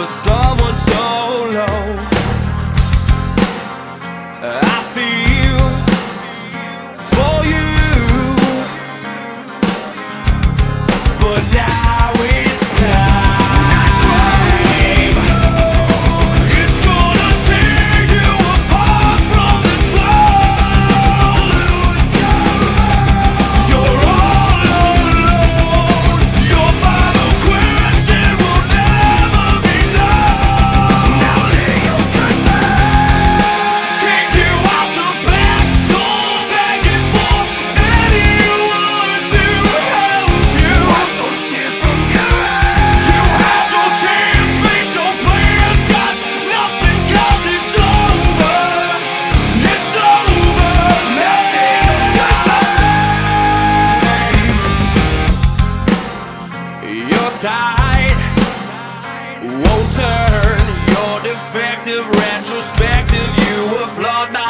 someone so low. I feel for you, but now it's time. It's gonna tear you apart from this world. You're all alone. Your final question will never be known. Now lay your gun back. Take you out the back door, begging for anyone to help you. Wipe those tears from your eyes. You had your chance, made your plans, got nothing 'cause it's over. It's over. Now say goodbye. Your tide won't turn. Your defective retrospective, you were flawed.